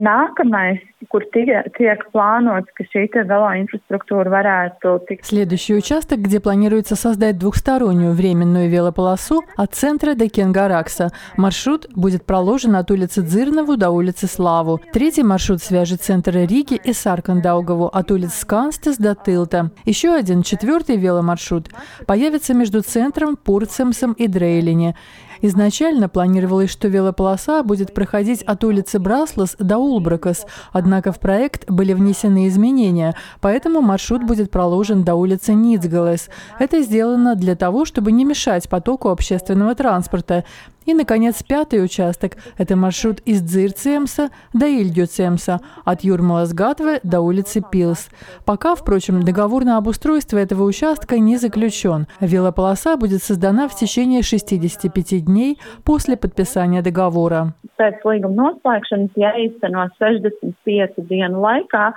Nākamais, kur tiek plānots, ka šī велоинфраструктура varētu tikt. Следующий участок, где планируется создать двухстороннюю временную велополосу от центра до Кенгаракса. Маршрут будет проложен от улицы Дзырнову до улицы Славу. Третий маршрут свяжет центры Риги и Саркандаугаву от улиц Сканстес до Тылта. Еще один, четвертый веломаршрут, появится между центром, Пурцемсом и Дрейлине. Изначально планировалось, что велополоса будет проходить от улицы Браслос до Улбракас, однако в проект были внесены изменения, поэтому маршрут будет проложен до улицы Ницгалес. Это сделано для того, чтобы не мешать потоку общественного транспорта. И, наконец, пятый участок – это маршрут из Дзирцемса до Ильдюцемса, от Юрмалас-Гатве до улицы Пилс. Пока, впрочем, договор на обустройство этого участка не заключен. Велополоса будет создана в течение 65 дней после подписания договора. Pēc līguma noslēgšanas jāīsteno 65 dienu laikā.